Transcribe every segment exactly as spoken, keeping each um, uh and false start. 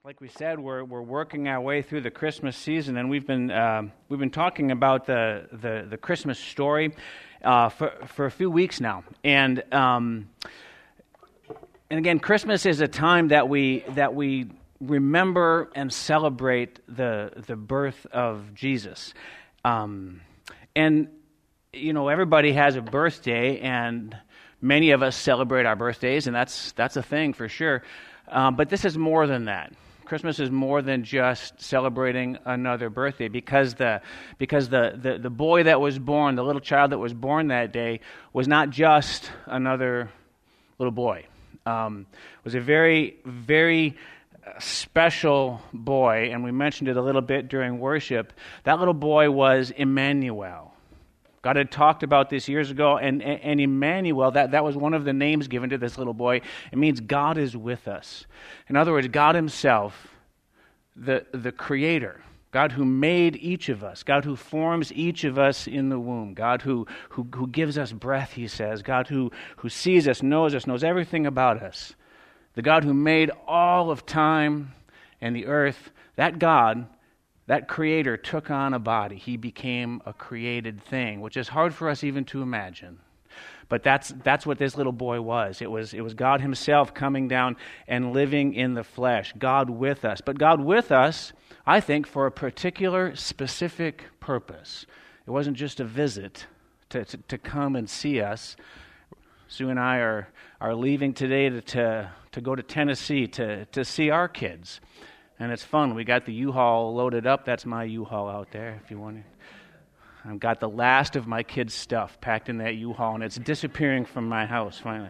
Like we said, we're we're working our way through the Christmas season, and we've been uh, we've been talking about the the, the Christmas story uh, for for a few weeks now, and um, and again, Christmas is a time that we that we remember and celebrate the the birth of Jesus, um, and you know everybody has a birthday, and many of us celebrate our birthdays, and that's that's a thing for sure. Um, but this is more than that. Christmas is more than just celebrating another birthday, because the because the, the, the boy that was born, the little child that was born that day, was not just another little boy. Um, it was a very, very special boy, and we mentioned it a little bit during worship. That little boy was Emmanuel. God had talked about this years ago, and, and Emmanuel, that, that was one of the names given to this little boy. It means God is with us. In other words, God himself, the, the creator, God who made each of us, God who forms each of us in the womb, God who, who, who gives us breath, he says, God who, who sees us, knows us, knows everything about us, the God who made all of time and the earth, that God, that creator, took on a body. He became a created thing, which is hard for us even to imagine. But that's that's what this little boy was. It was it was God himself coming down and living in the flesh, God with us. But God with us, I think, for a particular specific purpose. It wasn't just a visit to, to, to come and see us. Sue and I are, are leaving today to, to, to go to Tennessee to, to see our kids. And it's fun. We got the U-Haul loaded up. That's my U-Haul out there, if you want to. I've got the last of my kids' stuff packed in that U-Haul, and it's disappearing from my house, finally.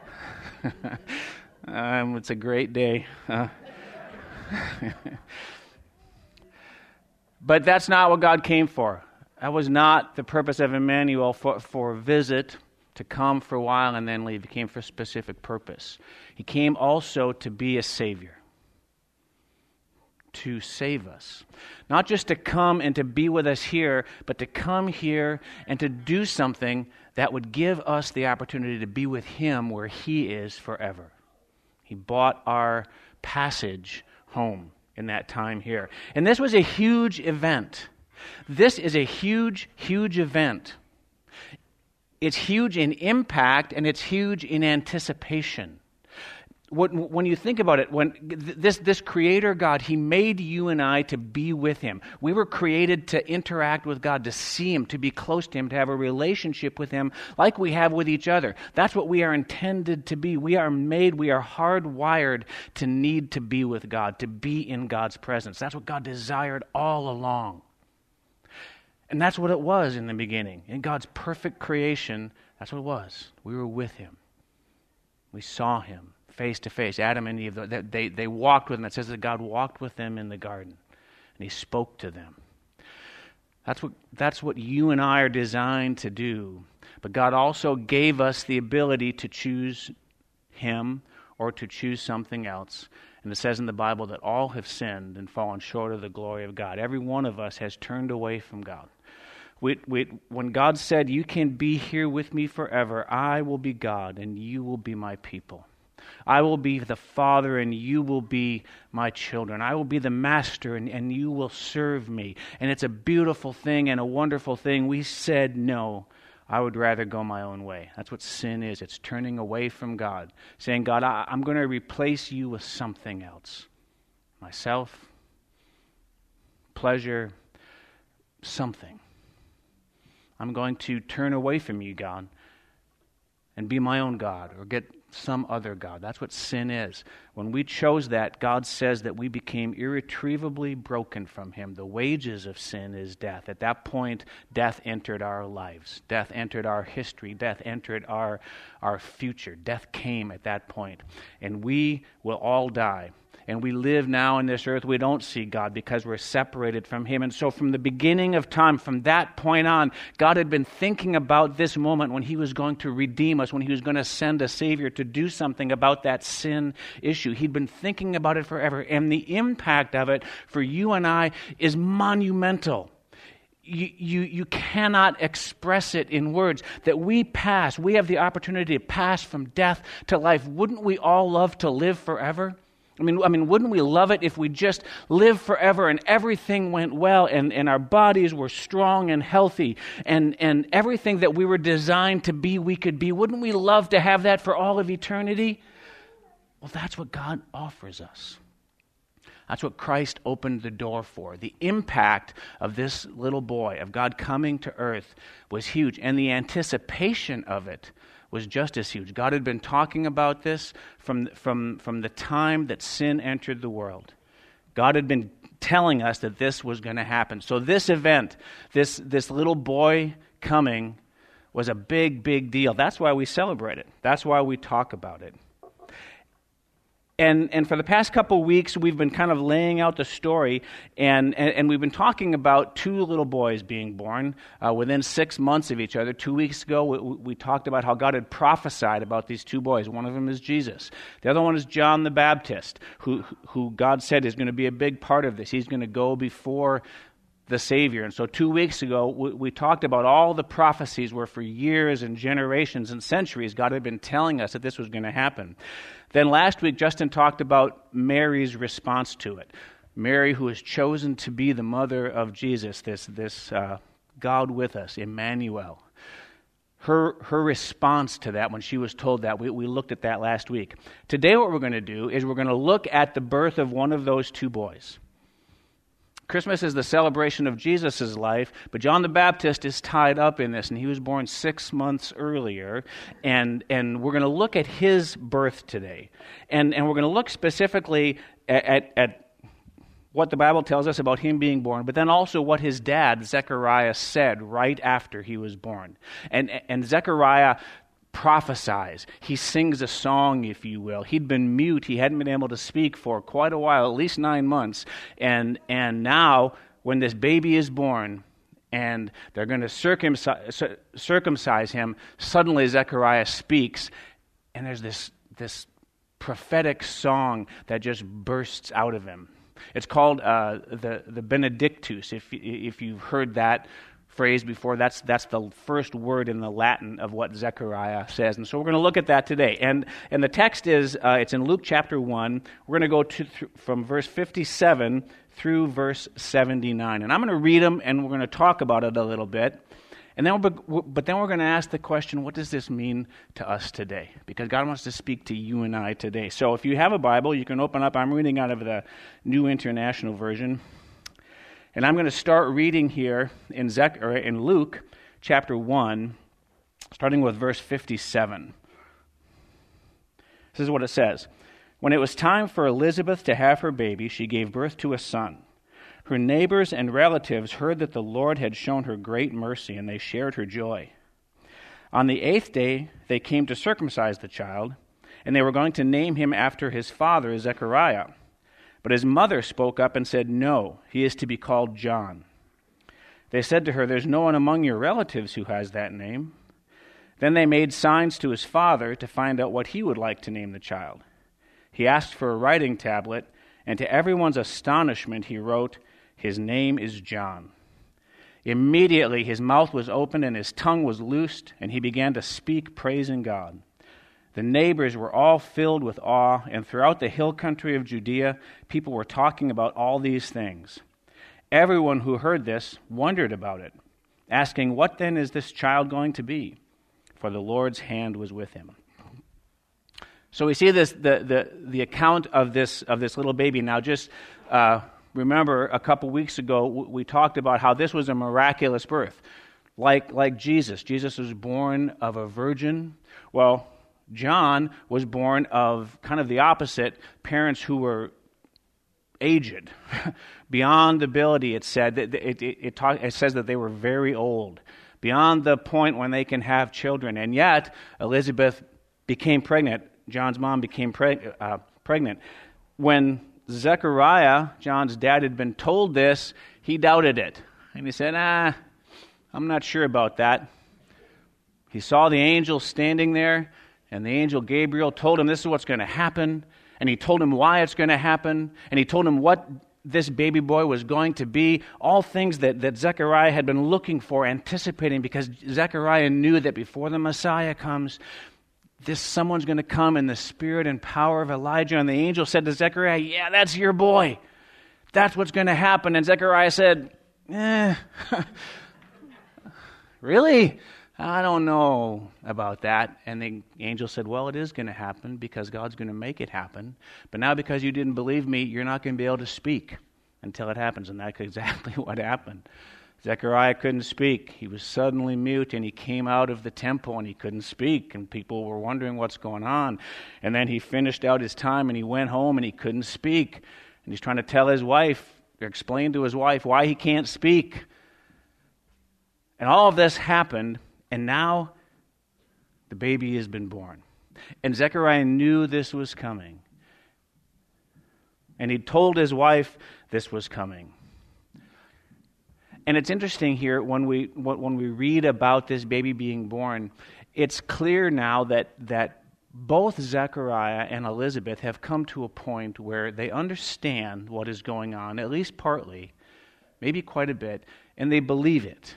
um, it's a great day. Uh, but that's not what God came for. That was not the purpose of Emmanuel, for, for a visit, to come for a while and then leave. He came for a specific purpose. He came also to be a Savior, to save us. Not just to come and to be with us here, but to come here and to do something that would give us the opportunity to be with him where he is forever. He bought our passage home in that time here. And this was a huge event. This is a huge, huge event. It's huge in impact, and it's huge in anticipation. When you think about it, when this, this creator God, he made you and I to be with him. We were created to interact with God, to see him, to be close to him, to have a relationship with him like we have with each other. That's what we are intended to be. We are made, we are hardwired to need to be with God, to be in God's presence. That's what God desired all along. And that's what it was in the beginning. In God's perfect creation, that's what it was. We were with him. We saw him face to face. Adam and Eve, they, they walked with him. It says that God walked with them in the garden, and he spoke to them. That's what, that's what you and I are designed to do. But God also gave us the ability to choose him or to choose something else. And it says in the Bible that all have sinned and fallen short of the glory of God. Every one of us has turned away from God. We, we, when God said, you can be here with me forever, I will be God and you will be my people. I will be the father and you will be my children. I will be the master and, and you will serve me. And it's a beautiful thing and a wonderful thing. We said, no, I would rather go my own way. That's what sin is. It's turning away from God. Saying, God, I, I'm going to replace you with something else. Myself, pleasure, something. I'm going to turn away from you, God, and be my own God, or get some other God. That's what sin is. When we chose that, God says that we became irretrievably broken from him. The wages of sin is death. At that point, death entered our lives. Death entered our history. Death entered our, our future. Death came at that point. And we will all die. And we live now in this earth, we don't see God because we're separated from him. And so from the beginning of time, from that point on, God had been thinking about this moment when he was going to redeem us, when he was going to send a Savior to do something about that sin issue. He'd been thinking about it forever. And the impact of it for you and I is monumental. You, you, you cannot express it in words. That we pass, we have the opportunity to pass from death to life. Wouldn't we all love to live forever? I mean, I mean, wouldn't we love it if we just lived forever and everything went well and, and our bodies were strong and healthy and, and everything that we were designed to be, we could be? Wouldn't we love to have that for all of eternity? Well, that's what God offers us. That's what Christ opened the door for. The impact of this little boy, of God coming to earth, was huge. And the anticipation of it was just as huge. God had been talking about this from, from, from the time that sin entered the world. God had been telling us that this was going to happen. So this event, this, this little boy coming, was a big, big deal. That's why we celebrate it. That's why we talk about it. And and for the past couple of weeks, we've been kind of laying out the story, and, and, and we've been talking about two little boys being born uh, within six months of each other. Two weeks ago, we, we talked about how God had prophesied about these two boys. One of them is Jesus. The other one is John the Baptist, who, who God said is going to be a big part of this. He's going to go before the Savior. And so two weeks ago, we, we talked about all the prophecies where for years and generations and centuries, God had been telling us that this was going to happen. Then last week, Justin talked about Mary's response to it. Mary, who was chosen to be the mother of Jesus, this, this uh, God with us, Emmanuel. Her, her response to that when she was told that, we, we looked at that last week. Today what we're going to do is we're going to look at the birth of one of those two boys. Christmas is the celebration of Jesus' life, but John the Baptist is tied up in this, and he was born six months earlier, and and we're going to look at his birth today. And, and we're going to look specifically at, at, at what the Bible tells us about him being born, but then also what his dad, Zechariah, said right after he was born. And, and Zechariah prophesies. He sings a song, if you will. He'd been mute. He hadn't been able to speak for quite a while, at least nine months. And and now, when this baby is born, and they're going to circumcise, circumcise him, suddenly Zechariah speaks, and there's this this prophetic song that just bursts out of him. It's called uh, the the Benedictus. If if you've heard that phrase before, that's that's the first word in the Latin of what Zechariah says, and so we're going to look at that today. And and the text is uh, it's in Luke chapter one. We're going to go to th- from verse fifty-seven through verse seventy-nine, and I'm going to read them, and we're going to talk about it a little bit, and then we'll, but then we're going to ask the question: what does this mean to us today? Because God wants to speak to you and I today. So if you have a Bible, you can open up. I'm reading out of the New International Version. And I'm going to start reading here in Zech, or in Luke chapter one, starting with verse fifty-seven. This is what it says. When it was time for Elizabeth to have her baby, she gave birth to a son. Her neighbors and relatives heard that the Lord had shown her great mercy, and they shared her joy. On the eighth day, they came to circumcise the child, and they were going to name him after his father, Zechariah. But his mother spoke up and said, "No, he is to be called John." They said to her, "There's no one among your relatives who has that name." Then they made signs to his father to find out what he would like to name the child. He asked for a writing tablet, and to everyone's astonishment he wrote, "His name is John." Immediately his mouth was opened and his tongue was loosed, and he began to speak, praising God. The neighbors were all filled with awe, and throughout the hill country of Judea, people were talking about all these things. Everyone who heard this wondered about it, asking, "What then is this child going to be?" For the Lord's hand was with him. So we see this the the, the account of this of this little baby. Now, just uh, remember, a couple weeks ago we talked about how this was a miraculous birth, like like Jesus. Jesus was born of a virgin. Well, John was born of kind of the opposite, parents who were aged, beyond ability. It said that it, it, it, talk, it says that they were very old, beyond the point when they can have children. And yet, Elizabeth became pregnant. John's mom became preg- uh, pregnant. When Zechariah, John's dad, had been told this, he doubted it. And he said, ah, I'm not sure about that. He saw the angel standing there, and the angel Gabriel told him this is what's going to happen, and he told him why it's going to happen, and he told him what this baby boy was going to be, all things that, that Zechariah had been looking for, anticipating, because Zechariah knew that before the Messiah comes, this someone's going to come in the spirit and power of Elijah. And the angel said to Zechariah, yeah, that's your boy. That's what's going to happen. And Zechariah said, eh, really? I don't know about that. And the angel said, well, it is going to happen because God's going to make it happen. But now because you didn't believe me, you're not going to be able to speak until it happens. And that's exactly what happened. Zechariah couldn't speak. He was suddenly mute, and he came out of the temple, and he couldn't speak, and people were wondering what's going on. And then he finished out his time, and he went home, and he couldn't speak. And he's trying to tell his wife, or explain to his wife why he can't speak. And all of this happened, and now the baby has been born. And Zechariah knew this was coming. And he told his wife this was coming. And it's interesting here, when we when we read about this baby being born, it's clear now that, that both Zechariah and Elizabeth have come to a point where they understand what is going on, at least partly, maybe quite a bit, and they believe it.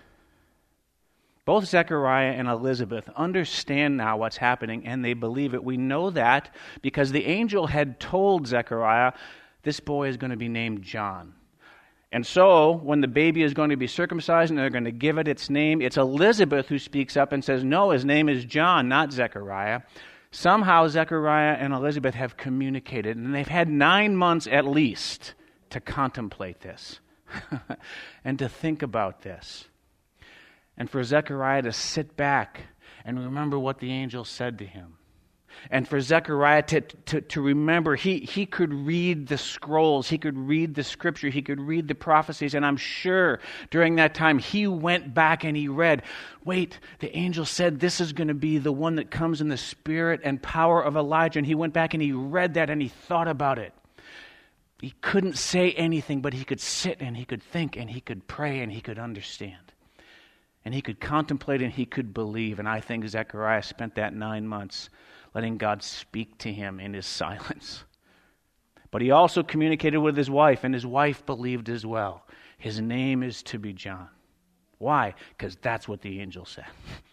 Both Zechariah and Elizabeth understand now what's happening, and they believe it. We know that because the angel had told Zechariah, this boy is going to be named John. And so, when the baby is going to be circumcised and they're going to give it its name, it's Elizabeth who speaks up and says, no, his name is John, not Zechariah. Somehow, Zechariah and Elizabeth have communicated, and they've had nine months at least to contemplate this and to think about this. And for Zechariah to sit back and remember what the angel said to him. And for Zechariah to, to, to remember, he, he could read the scrolls, he could read the scripture, he could read the prophecies, and I'm sure during that time he went back and he read, wait, the angel said this is going to be the one that comes in the spirit and power of Elijah, and he went back and he read that and he thought about it. He couldn't say anything, but he could sit and he could think and he could pray and he could understand. And he could contemplate and he could believe, and I think Zechariah spent that nine months letting God speak to him in his silence. But he also communicated with his wife, and his wife believed as well. His name is to be John. Why? Because that's what the angel said.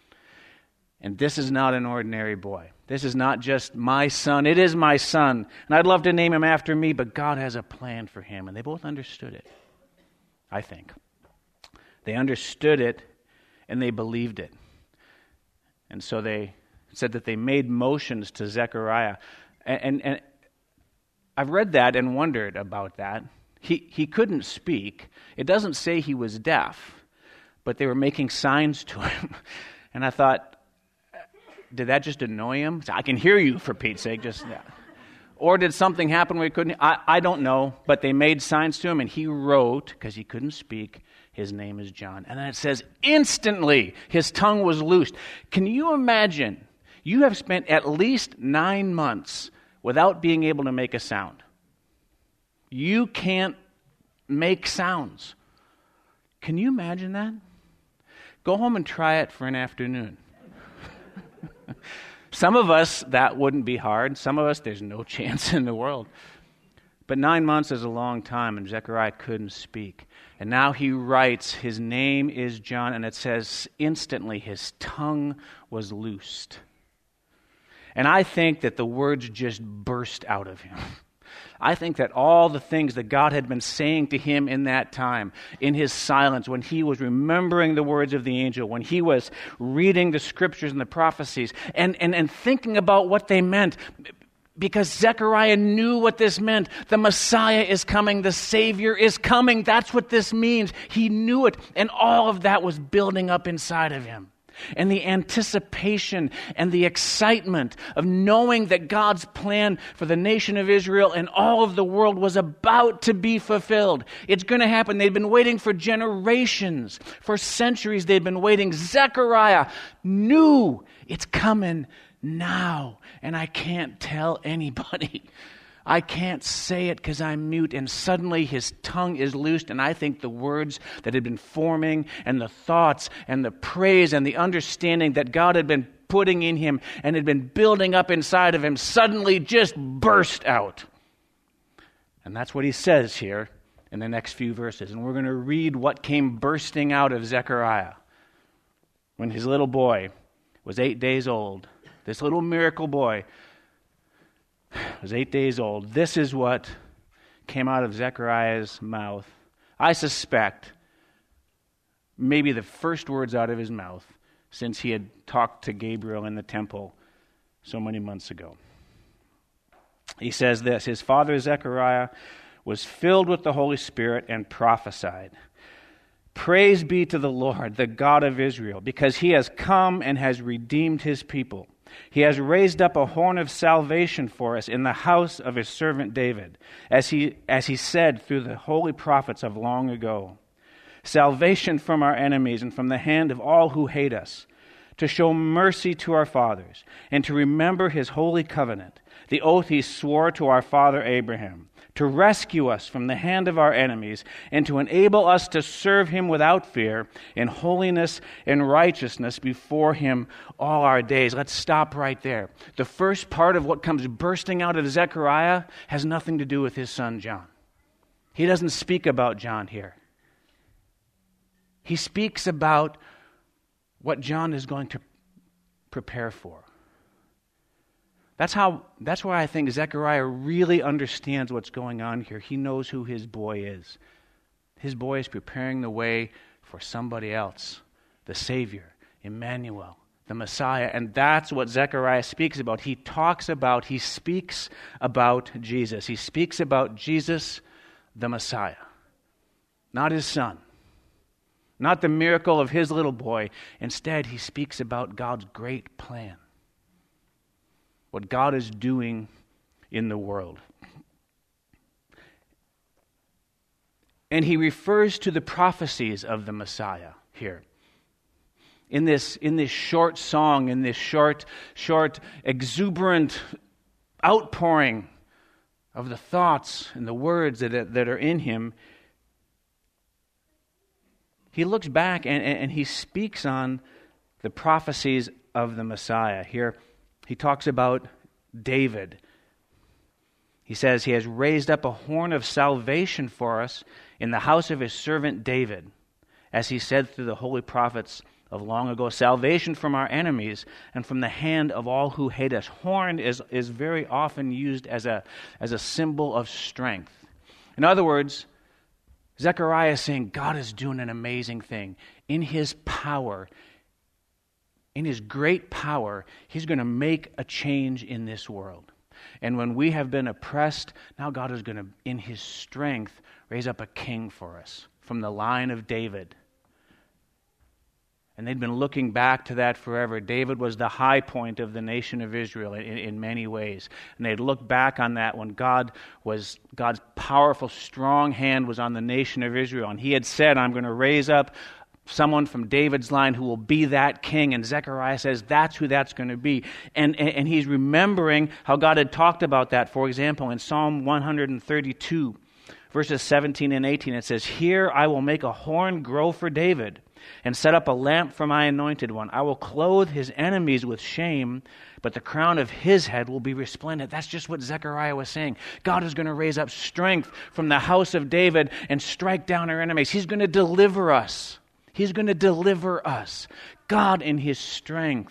And this is not an ordinary boy. This is not just my son. It is my son. And I'd love to name him after me, but God has a plan for him. And they both understood it, I think. They understood it, and they believed it. And so they said that they made motions to Zechariah. And, and, and I've read that and wondered about that. He, he couldn't speak. It doesn't say he was deaf, but they were making signs to him. And I thought, did that just annoy him? I can hear you, for Pete's sake. Just yeah. Or did something happen where he couldn't? I, I don't know, but they made signs to him, and he wrote, because he couldn't speak, his name is John. And then it says, instantly his tongue was loosed. Can you imagine? You have spent at least nine months without being able to make a sound. You can't make sounds. Can you imagine that? Go home and try it for an afternoon. Some of us, that wouldn't be hard. Some of us, there's no chance in the world. But nine months is a long time, and Zechariah couldn't speak. And now he writes, his name is John, and it says, instantly his tongue was loosed. And I think that the words just burst out of him. I think that all the things that God had been saying to him in that time, in his silence, when he was remembering the words of the angel, when he was reading the scriptures and the prophecies, and, and, and thinking about what they meant, because Zechariah knew what this meant. The Messiah is coming. The Savior is coming. That's what this means. He knew it. And all of that was building up inside of him. And the anticipation and the excitement of knowing that God's plan for the nation of Israel and all of the world was about to be fulfilled. It's going to happen. They'd been waiting for generations, for centuries they'd been waiting. Zechariah knew it's coming now, and I can't tell anybody. I can't say it because I'm mute, and suddenly his tongue is loosed, and I think the words that had been forming, and the thoughts, and the praise, and the understanding that God had been putting in him, and had been building up inside of him, suddenly just burst out. And that's what he says here in the next few verses, and we're going to read what came bursting out of Zechariah when his little boy was eight days old this little miracle boy, was eight days old. This is what came out of Zechariah's mouth. I suspect maybe the first words out of his mouth since he had talked to Gabriel in the temple so many months ago. He says this, his father Zechariah was filled with the Holy Spirit and prophesied. Praise be to the Lord, the God of Israel, because he has come and has redeemed his people. He has raised up a horn of salvation for us in the house of his servant David, as he, as he said through the holy prophets of long ago. Salvation from our enemies and from the hand of all who hate us, to show mercy to our fathers, and to remember his holy covenant, the oath he swore to our father Abraham, to rescue us from the hand of our enemies, and to enable us to serve him without fear, in holiness and righteousness before him all our days. Let's stop right there. The first part of what comes bursting out of Zechariah has nothing to do with his son John. He doesn't speak about John here. He speaks about what John is going to prepare for. That's how. That's why I think Zechariah really understands what's going on here. He knows who his boy is. His boy is preparing the way for somebody else, the Savior, Emmanuel, the Messiah. And that's what Zechariah speaks about. He talks about, he speaks about Jesus. He speaks about Jesus, the Messiah, not his son, not the miracle of his little boy. Instead, he speaks about God's great plan, what God is doing in the world. And he refers to the prophecies of the Messiah here. In this, in this short song, in this short, short, exuberant outpouring of the thoughts and the words that, that are in him, he looks back and, and he speaks on the prophecies of the Messiah. Here, he talks about David. He says he has raised up a horn of salvation for us in the house of his servant David, as he said through the holy prophets of long ago, salvation from our enemies and from the hand of all who hate us. Horn is, is very often used as a, as a symbol of strength. In other words, Zechariah is saying God is doing an amazing thing. In his power, in his great power, he's going to make a change in this world. And when we have been oppressed, now God is going to, in his strength, raise up a king for us from the line of David. And they'd been looking back to that forever. David was the high point of the nation of Israel in, in many ways. And they'd look back on that when God was, God's powerful, strong hand was on the nation of Israel. And he had said, I'm going to raise up someone from David's line who will be that king. And Zechariah says that's who that's going to be. And, and, and he's remembering how God had talked about that. For example, in Psalm one thirty-two, verses seventeen and eighteen, it says, here I will make a horn grow for David and set up a lamp for my anointed one. I will clothe his enemies with shame, but the crown of his head will be resplendent. That's just what Zechariah was saying. God is going to raise up strength from the house of David and strike down our enemies. He's going to deliver us. He's going to deliver us. God in his strength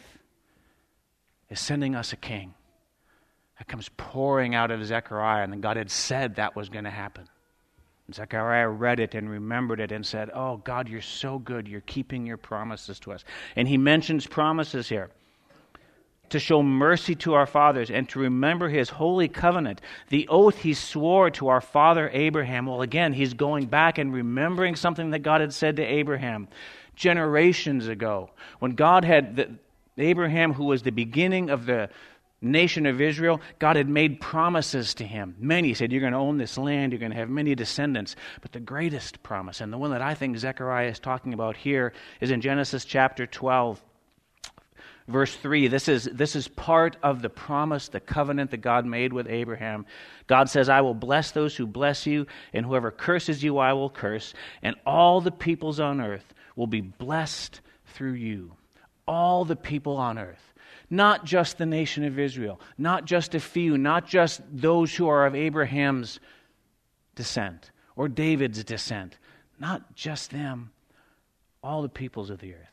is sending us a king. That comes pouring out of Zechariah, and then God had said that was going to happen. And Zechariah read it and remembered it and said, oh, God, you're so good. You're keeping your promises to us. And he mentions promises here. To show mercy to our fathers and to remember his holy covenant, the oath he swore to our father Abraham. Well, again, he's going back and remembering something that God had said to Abraham generations ago. When God had, the, Abraham, who was the beginning of the nation of Israel, God had made promises to him. Many. He said, you're going to own this land, you're going to have many descendants. But the greatest promise, and the one that I think Zechariah is talking about here, is in Genesis chapter twelve. Verse three, this is this is part of the promise, the covenant that God made with Abraham. God says, I will bless those who bless you, and whoever curses you I will curse, and all the peoples on earth will be blessed through you. All the people on earth. Not just the nation of Israel, not just a few, not just those who are of Abraham's descent or David's descent. Not just them, all the peoples of the earth.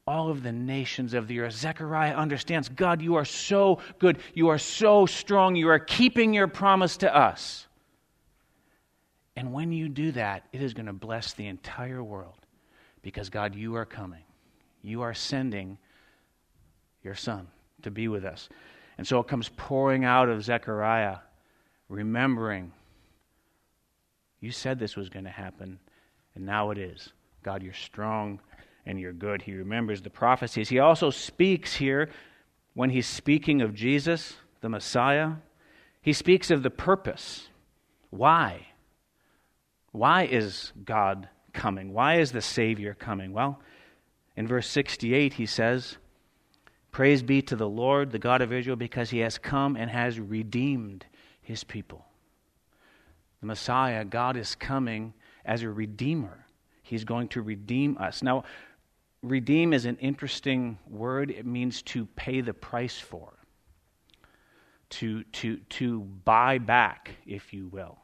all of the nations of the earth. Zechariah understands, God, you are so good. You are so strong. You are keeping your promise to us. And when you do that, it is going to bless the entire world. Because, God, you are coming. You are sending your Son to be with us. And so it comes pouring out of Zechariah, remembering, you said this was going to happen, and now it is. God, you're strong and you're good. He remembers the prophecies. He also speaks here, when he's speaking of Jesus, the Messiah, he speaks of the purpose. Why? Why is God coming? Why is the Savior coming? Well, in verse sixty-eight he says, praise be to the Lord, the God of Israel, because he has come and has redeemed his people. The Messiah, God is coming as a redeemer. He's going to redeem us. Now, redeem is an interesting word. It means to pay the price for. To, to, to buy back, if you will.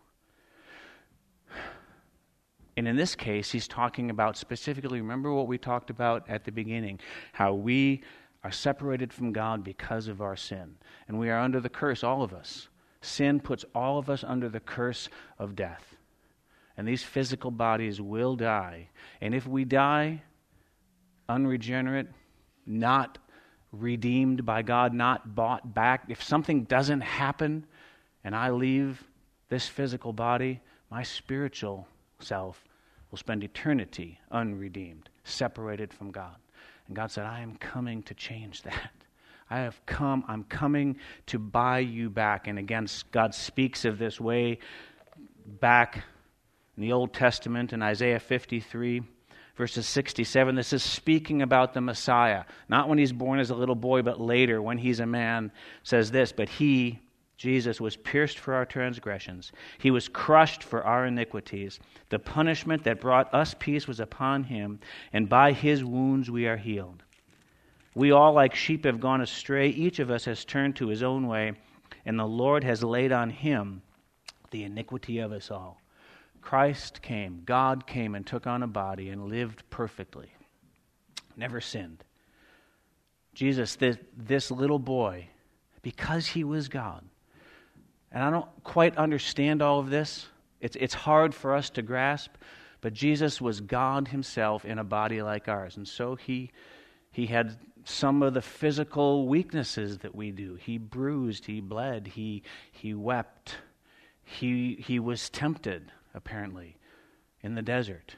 And in this case, he's talking about specifically, remember what we talked about at the beginning, how we are separated from God because of our sin. And we are under the curse, all of us. Sin puts all of us under the curse of death. And these physical bodies will die. And if we die unregenerate, not redeemed by God, not bought back, if something doesn't happen and I leave this physical body, my spiritual self will spend eternity unredeemed, separated from God. And God said, I am coming to change that. I have come, I'm coming to buy you back. And again, God speaks of this way back in the Old Testament in Isaiah fifty-three, verses sixty-seven. This is speaking about the Messiah. Not when he's born as a little boy, but later when he's a man. Says this, but he, Jesus, was pierced for our transgressions. He was crushed for our iniquities. The punishment that brought us peace was upon him, and by his wounds we are healed. We all like sheep have gone astray. Each of us has turned to his own way, and the Lord has laid on him the iniquity of us all. Christ came, God came and took on a body and lived perfectly. Never sinned. Jesus, this, this little boy, because he was God, and I don't quite understand all of this. It's, it's hard for us to grasp, but Jesus was God himself in a body like ours. And so he, he had some of the physical weaknesses that we do. He bruised, he bled, he, he wept. He, he was tempted, apparently, in the desert.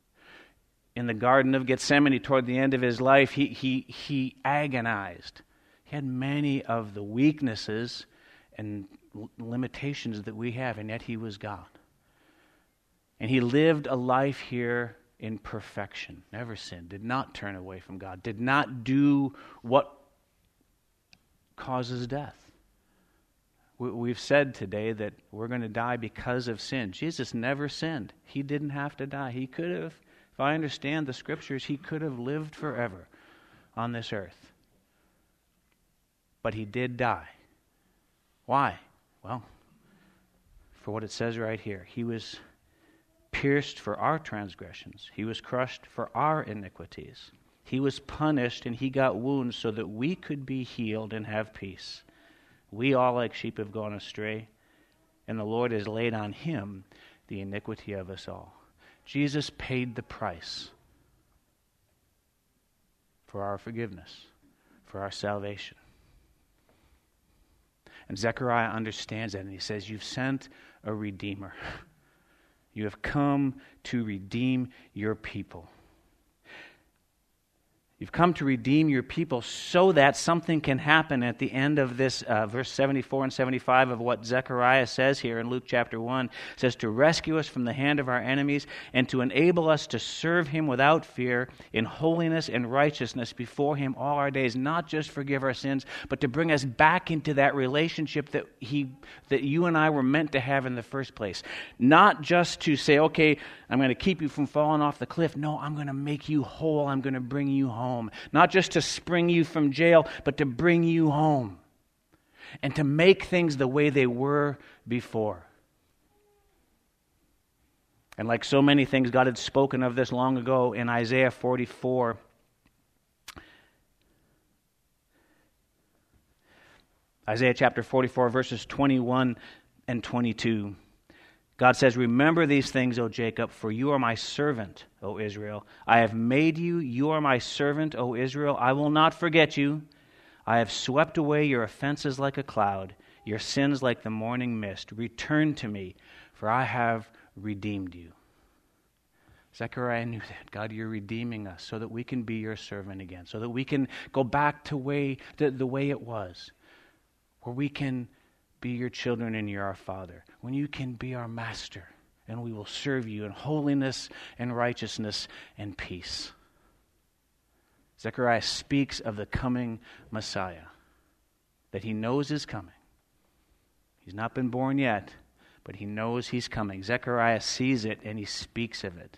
In the Garden of Gethsemane, toward the end of his life, he, he, he agonized. He had many of the weaknesses and limitations that we have, and yet he was God. And he lived a life here in perfection, never sinned, did not turn away from God, did not do what causes death. We've said today that we're going to die because of sin. Jesus never sinned. He didn't have to die. He could have, if I understand the Scriptures, he could have lived forever on this earth. But he did die. Why? Well, for what it says right here. He was pierced for our transgressions. He was crushed for our iniquities. He was punished and he got wounds so that we could be healed and have peace. We all like sheep have gone astray, and the Lord has laid on him the iniquity of us all. Jesus paid the price for our forgiveness, for our salvation. And Zechariah understands that, and he says, you've sent a redeemer. You have come to redeem your people. You've come to redeem your people so that something can happen at the end of this, uh, verse seventy-four and seventy-five of what Zechariah says here in Luke chapter one. It says, to rescue us from the hand of our enemies and to enable us to serve him without fear in holiness and righteousness before him all our days. Not just forgive our sins, but to bring us back into that relationship that he, that you and I were meant to have in the first place. Not just to say, okay, I'm going to keep you from falling off the cliff. No, I'm going to make you whole. I'm going to bring you home. Not just to spring you from jail, but to bring you home. And to make things the way they were before. And like so many things, God had spoken of this long ago in Isaiah forty-four. Isaiah chapter forty-four, verses twenty-one and twenty-two. God says, "Remember these things, O Jacob, for you are my servant, O Israel. I have made you, you are my servant, O Israel. I will not forget you. I have swept away your offenses like a cloud, your sins like the morning mist. Return to me, for I have redeemed you." Zechariah knew that. God, you're redeeming us so that we can be your servant again, so that we can go back to way, the, the way it was, where we can be your children and you're our Father, when you can be our master, and we will serve you in holiness and righteousness and peace. Zechariah speaks of the coming Messiah, that he knows is coming. He's not been born yet, but he knows he's coming. Zechariah sees it and he speaks of it.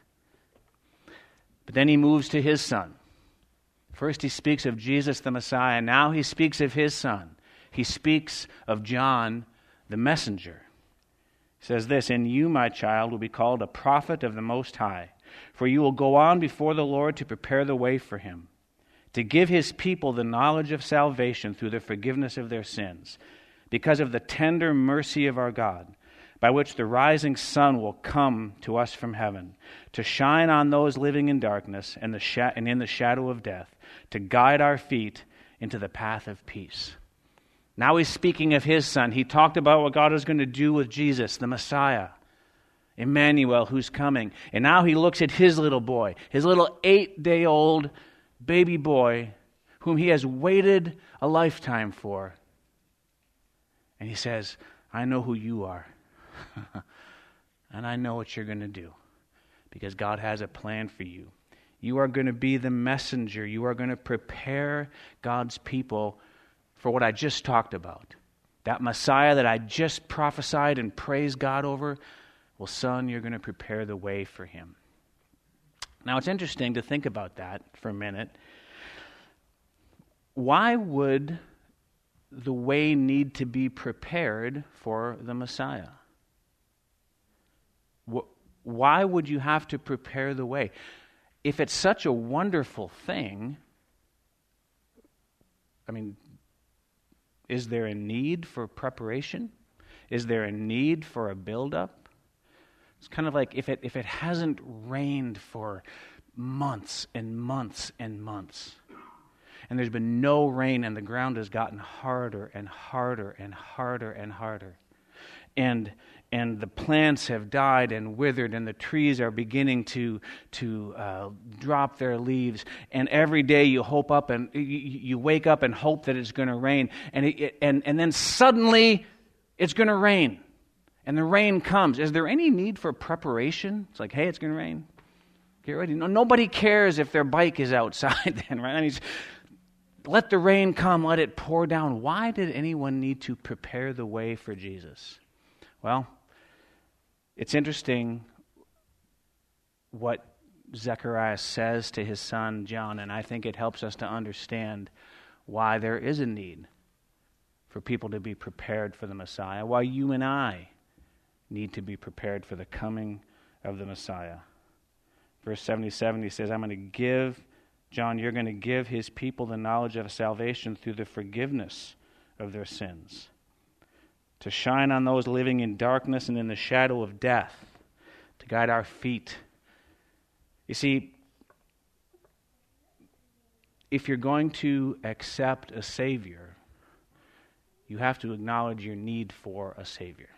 But then he moves to his son. First he speaks of Jesus the Messiah. Now he speaks of his son. He speaks of John the messenger. He says this, "And you, my child, will be called a prophet of the Most High, for you will go on before the Lord to prepare the way for him, to give his people the knowledge of salvation through the forgiveness of their sins, because of the tender mercy of our God, by which the rising sun will come to us from heaven, to shine on those living in darkness and, the sha- and in the shadow of death, to guide our feet into the path of peace." Now he's speaking of his son. He talked about what God is going to do with Jesus, the Messiah, Emmanuel, who's coming. And now he looks at his little boy, his little eight-day-old baby boy, whom he has waited a lifetime for. And he says, "I know who you are. And I know what you're going to do, because God has a plan for you. You are going to be the messenger. You are going to prepare God's people for what I just talked about. That Messiah that I just prophesied and praised God over. Well, son, you're going to prepare the way for him." Now, it's interesting to think about that for a minute. Why would the way need to be prepared for the Messiah? Why would you have to prepare the way? If it's such a wonderful thing, I mean, is there a need for preparation? Is there a need for a build-up? It's kind of like if it if it hasn't rained for months and months and months, and there's been no rain, and the ground has gotten harder and harder and harder and harder, and and the plants have died and withered, and the trees are beginning to to uh, drop their leaves. And every day you hope up and you, you wake up and hope that it's going to rain, and it, it, and and then suddenly it's going to rain, and the rain comes. Is there any need for preparation? It's like, hey, it's going to rain. Get ready. No, nobody cares if their bike is outside then, right? I mean, let the rain come, let it pour down. Why did anyone need to prepare the way for Jesus? Well, it's interesting what Zechariah says to his son John, and I think it helps us to understand why there is a need for people to be prepared for the Messiah, why you and I need to be prepared for the coming of the Messiah. Verse seventy-seven, he says, I'm going to give, John, you're going to give his people the knowledge of salvation through the forgiveness of their sins, to shine on those living in darkness and in the shadow of death, to guide our feet. You see, if you're going to accept a Savior, you have to acknowledge your need for a Savior.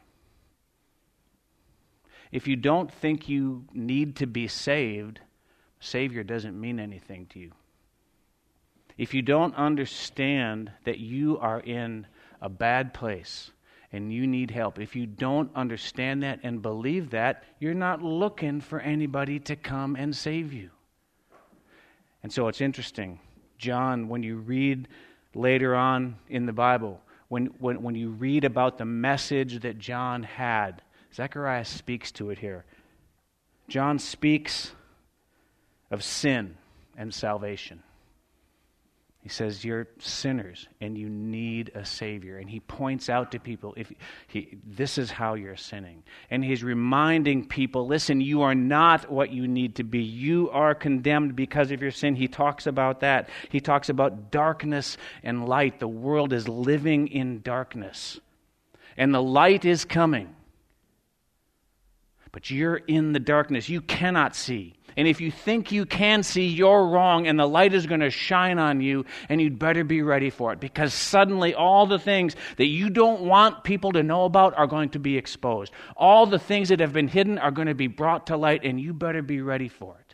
If you don't think you need to be saved, Savior doesn't mean anything to you. If you don't understand that you are in a bad place and you need help, if you don't understand that and believe that, you're not looking for anybody to come and save you. And so it's interesting. John, when you read later on in the Bible, when, when, when you read about the message that John had, Zechariah speaks to it here. John speaks of sin and salvation. He says, you're sinners and you need a Savior. And he points out to people, if he, this is how you're sinning. And he's reminding people, listen, you are not what you need to be. You are condemned because of your sin. He talks about that. He talks about darkness and light. The world is living in darkness. And the light is coming. But you're in the darkness. You cannot see. And if you think you can see, you're wrong, and the light is going to shine on you, and you'd better be ready for it, because suddenly all the things that you don't want people to know about are going to be exposed. All the things that have been hidden are going to be brought to light, and you better be ready for it.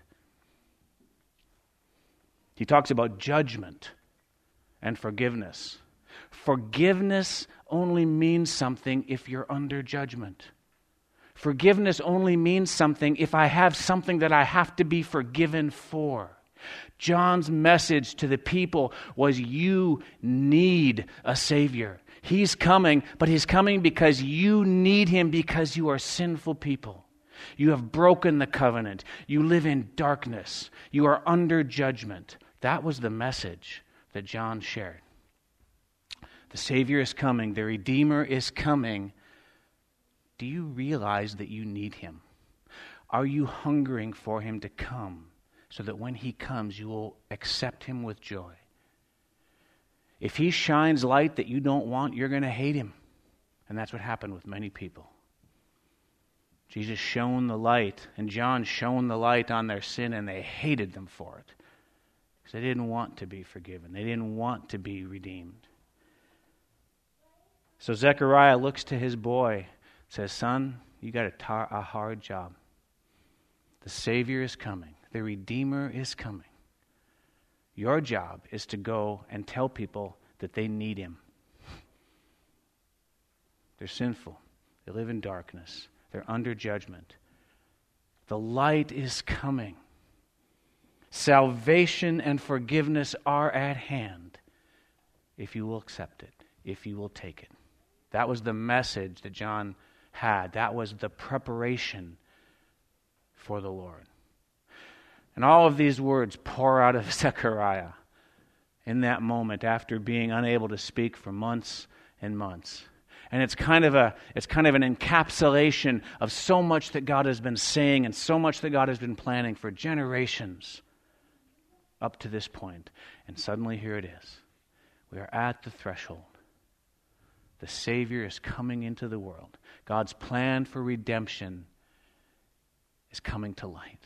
He talks about judgment and forgiveness. Forgiveness only means something if you're under judgment. Forgiveness only means something if I have something that I have to be forgiven for. John's message to the people was, you need a Savior. He's coming, but he's coming because you need him, because you are sinful people. You have broken the covenant. You live in darkness. You are under judgment. That was the message that John shared. The Savior is coming. The Redeemer is coming. Do you realize that you need him? Are you hungering for him to come so that when he comes, you will accept him with joy? If he shines light that you don't want, you're going to hate him. And that's what happened with many people. Jesus shone the light, and John shone the light on their sin, and they hated them for it. Because they didn't want to be forgiven. They didn't want to be redeemed. So Zechariah looks to his boy, says, son, you got a, tar- a hard job. The Savior is coming. The Redeemer is coming. Your job is to go and tell people that they need him. They're sinful. They live in darkness. They're under judgment. The light is coming. Salvation and forgiveness are at hand if you will accept it, if you will take it. That was the message that John had. That was the preparation for the Lord. And all of these words pour out of Zechariah in that moment after being unable to speak for months and months. And it's kind of a it's kind of an encapsulation of so much that God has been saying and so much that God has been planning for generations up to this point. And suddenly here it is. We are at the threshold. The Savior is coming into the world. God's plan for redemption is coming to light.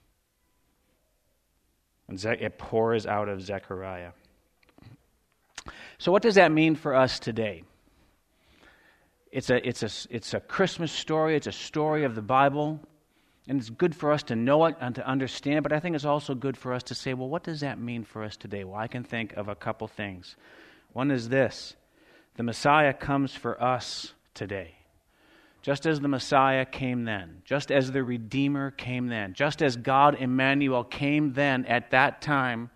And it pours out of Zechariah. So what does that mean for us today? It's a, it's a, it's a Christmas story. It's a story of the Bible. And it's good for us to know it and to understand. But I think it's also good for us to say, well, what does that mean for us today? Well, I can think of a couple things. One is this. The Messiah comes for us today. Just as the Messiah came then. Just as the Redeemer came then. Just as God Emmanuel came then at that time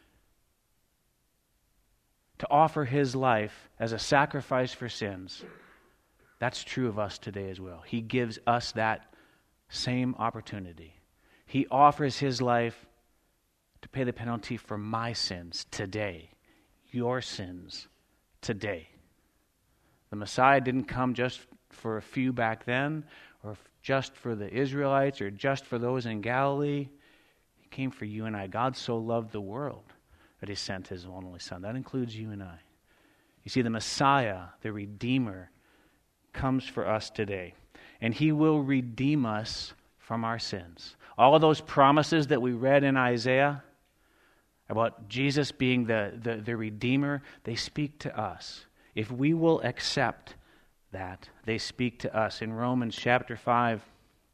to offer his life as a sacrifice for sins. That's true of us today as well. He gives us that same opportunity. He offers his life to pay the penalty for my sins today. Your sins today. The Messiah didn't come just for a few back then, or just for the Israelites, or just for those in Galilee. He came for you and I. God so loved the world that he sent his only Son. That includes you and I. You see, the Messiah, the Redeemer, comes for us today. And he will redeem us from our sins. All of those promises that we read in Isaiah about Jesus being the, the, the Redeemer, they speak to us. If we will accept that, they speak to us. In Romans chapter five,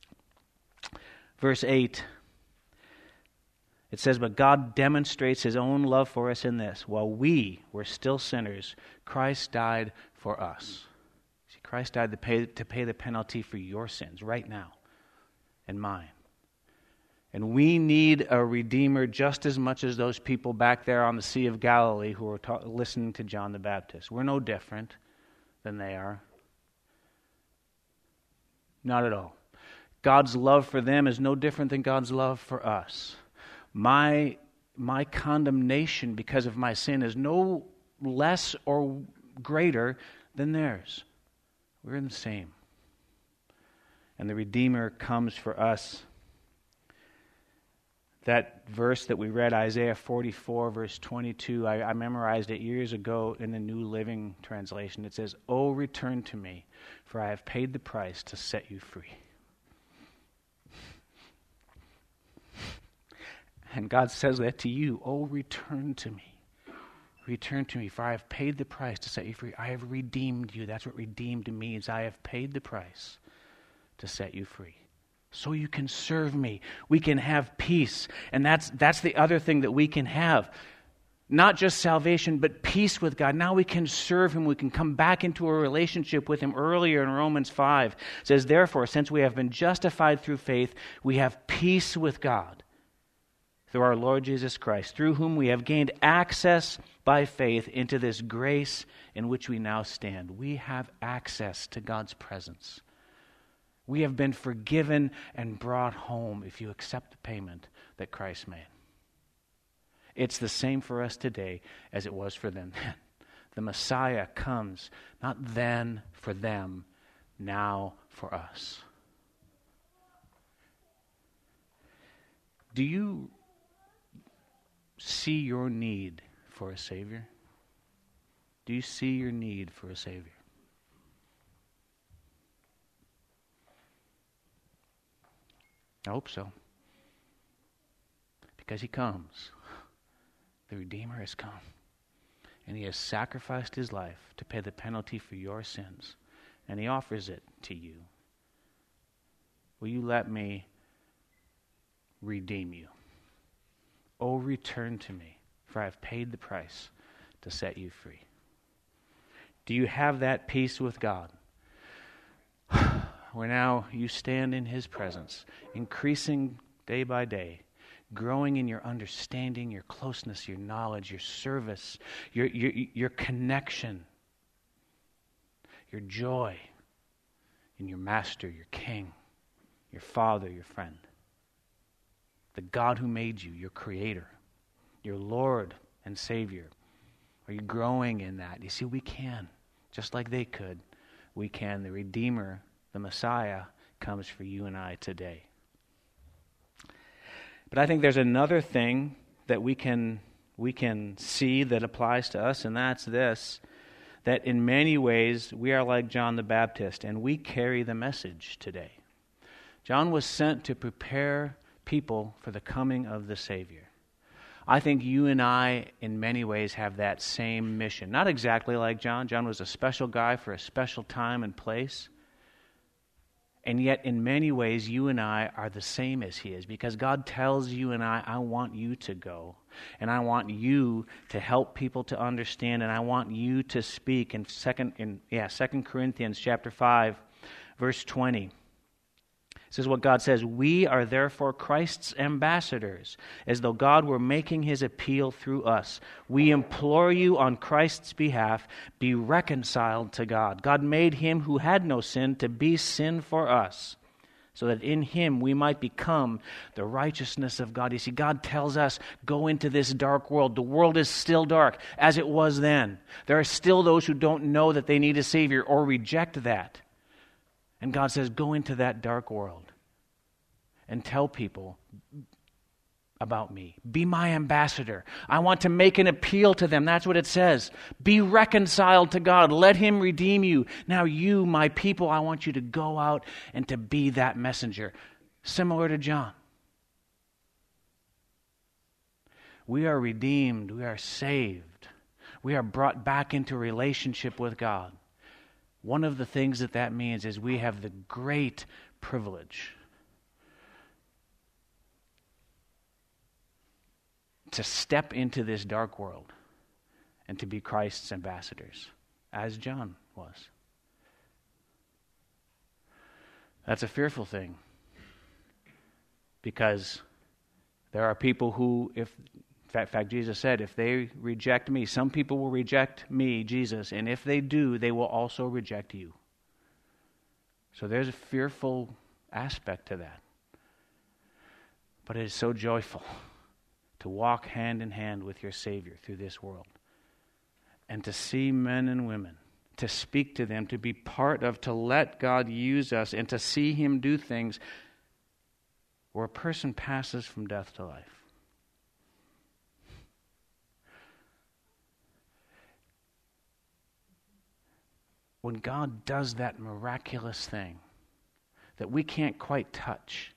verse eight, it says, but God demonstrates his own love for us in this. While we were still sinners, Christ died for us. See, Christ died to pay, to pay the penalty for your sins right now and mine. And we need a Redeemer just as much as those people back there on the Sea of Galilee who were ta- listening to John the Baptist. We're no different than they are. Not at all. God's love for them is no different than God's love for us. My my condemnation because of my sin is no less or greater than theirs. We're in the same. And the Redeemer comes for us. That verse that we read, Isaiah forty-four, verse twenty-two, I, I memorized it years ago in the New Living Translation. It says, "Oh, return to me, for I have paid the price to set you free." And God says that to you. "Oh, return to me. Return to me, for I have paid the price to set you free. I have redeemed you." That's what redeemed means. I have paid the price to set you free. So you can serve me. We can have peace. And that's that's the other thing that we can have. Not just salvation, but peace with God. Now we can serve Him. We can come back into a relationship with Him. Earlier in Romans five, it says, "Therefore, since we have been justified through faith, we have peace with God through our Lord Jesus Christ, through whom we have gained access by faith into this grace in which we now stand." We have access to God's presence. We have been forgiven and brought home if you accept the payment that Christ made. It's the same for us today as it was for them then. The Messiah comes, not then for them, now for us. Do you see your need for a Savior? Do you see your need for a Savior? I hope so. Because He comes. The Redeemer has come. And He has sacrificed His life to pay the penalty for your sins. And He offers it to you. Will you let me redeem you? Oh, return to me, for I have paid the price to set you free. Do you have that peace with God? Where now you stand in His presence, increasing day by day, growing in your understanding, your closeness, your knowledge, your service, your, your, your connection, your joy in your Master, your King, your Father, your friend. The God who made you, your Creator, your Lord and Savior. Are you growing in that? You see, we can. Just like they could, we can. The Redeemer, the Messiah, comes for you and I today. But I think there's another thing that we can we can see that applies to us, and that's this, that in many ways we are like John the Baptist, and we carry the message today. John was sent to prepare people for the coming of the Savior. I think you and I, in many ways, have that same mission. Not exactly like John. John was a special guy for a special time and place. And yet, in many ways, you and I are the same as He is, because God tells you and I, I want you to go, and I want you to help people to understand, and I want you to speak. In second, in yeah, Second Corinthians chapter five, verse twenty. This is what God says: "We are therefore Christ's ambassadors, as though God were making His appeal through us. We implore you on Christ's behalf, be reconciled to God. God made Him who had no sin to be sin for us, so that in Him we might become the righteousness of God." You see, God tells us, go into this dark world. The world is still dark, as it was then. There are still those who don't know that they need a Savior or reject that. And God says, go into that dark world and tell people about me. Be my ambassador. I want to make an appeal to them. That's what it says. Be reconciled to God. Let Him redeem you. Now you, my people, I want you to go out and to be that messenger. Similar to John. We are redeemed. We are saved. We are brought back into relationship with God. One of the things that that means is we have the great privilege to step into this dark world and to be Christ's ambassadors, as John was. That's a fearful thing, because there are people who, if In fact, Jesus said, if they reject me, some people will reject me, Jesus, and if they do, they will also reject you. So there's a fearful aspect to that. But it is so joyful to walk hand in hand with your Savior through this world, and to see men and women, to speak to them, to be part of, to let God use us, and to see Him do things where a person passes from death to life. When God does that miraculous thing that we can't quite touch,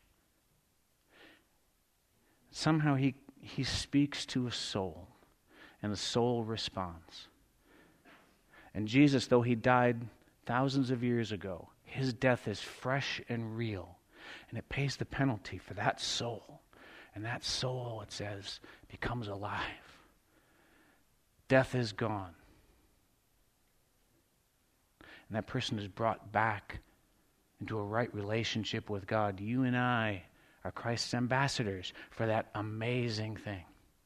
somehow He, he speaks to a soul, and the soul responds. And Jesus, though He died thousands of years ago, His death is fresh and real, and it pays the penalty for that soul. And that soul, it says, becomes alive. Death is gone. And that person is brought back into a right relationship with God. You and I are Christ's ambassadors for that amazing thing.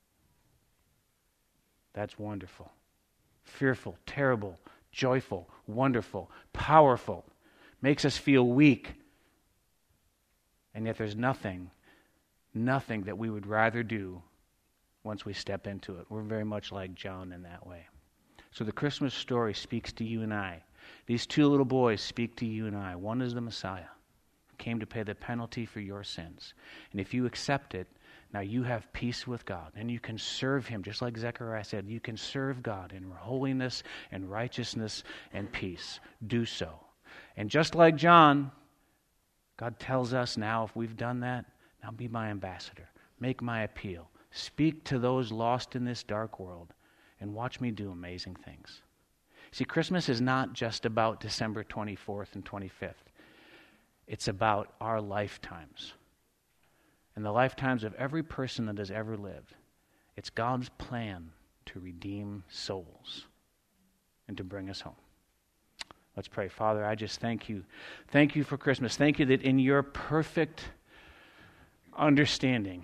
That's wonderful. Fearful, terrible, joyful, wonderful, powerful. Makes us feel weak. And yet there's nothing, nothing that we would rather do once we step into it. We're very much like John in that way. So the Christmas story speaks to you and I. These two little boys speak to you and I. One is the Messiah, who came to pay the penalty for your sins. And if you accept it, now you have peace with God, and you can serve Him, just like Zechariah said, you can serve God in holiness and righteousness and peace. Do so. And just like John, God tells us now, if we've done that, now be my ambassador. Make my appeal. Speak to those lost in this dark world, and watch me do amazing things. See, Christmas is not just about December twenty-fourth and twenty-fifth. It's about our lifetimes. And the lifetimes of every person that has ever lived. It's God's plan to redeem souls and to bring us home. Let's pray. Father, I just thank you. Thank you for Christmas. Thank you that in your perfect understanding,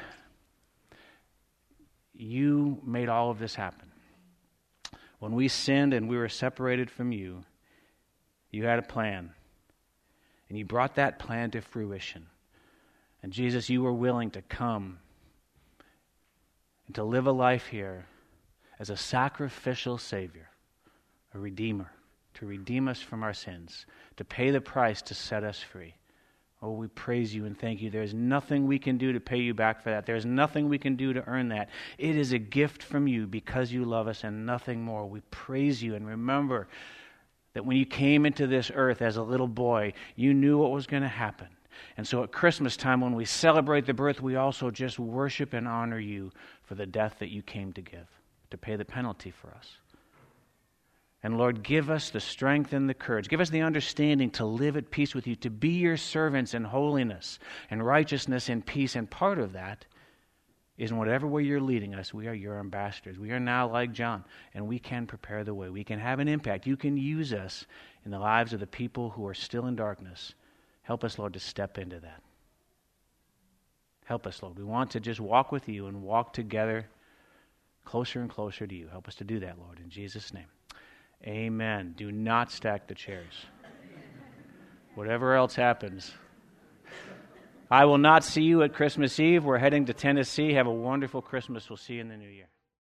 you made all of this happen. When we sinned and we were separated from you, you had a plan. And you brought that plan to fruition. And Jesus, you were willing to come and to live a life here as a sacrificial Savior, a Redeemer, to redeem us from our sins, to pay the price to set us free. Oh, we praise you and thank you. There's nothing we can do to pay you back for that. There's nothing we can do to earn that. It is a gift from you because you love us and nothing more. We praise you and remember that when you came into this earth as a little boy, you knew what was going to happen. And so at Christmas time, when we celebrate the birth, we also just worship and honor you for the death that you came to give, to pay the penalty for us. And Lord, give us the strength and the courage. Give us the understanding to live at peace with you, to be your servants in holiness and righteousness and peace. And part of that is in whatever way you're leading us, we are your ambassadors. We are now like John, and we can prepare the way. We can have an impact. You can use us in the lives of the people who are still in darkness. Help us, Lord, to step into that. Help us, Lord. We want to just walk with you and walk together closer and closer to you. Help us to do that, Lord, in Jesus' name. Amen. Do not stack the chairs. Whatever else happens. I will not see you at Christmas Eve. We're heading to Tennessee. Have a wonderful Christmas. We'll see you in the new year.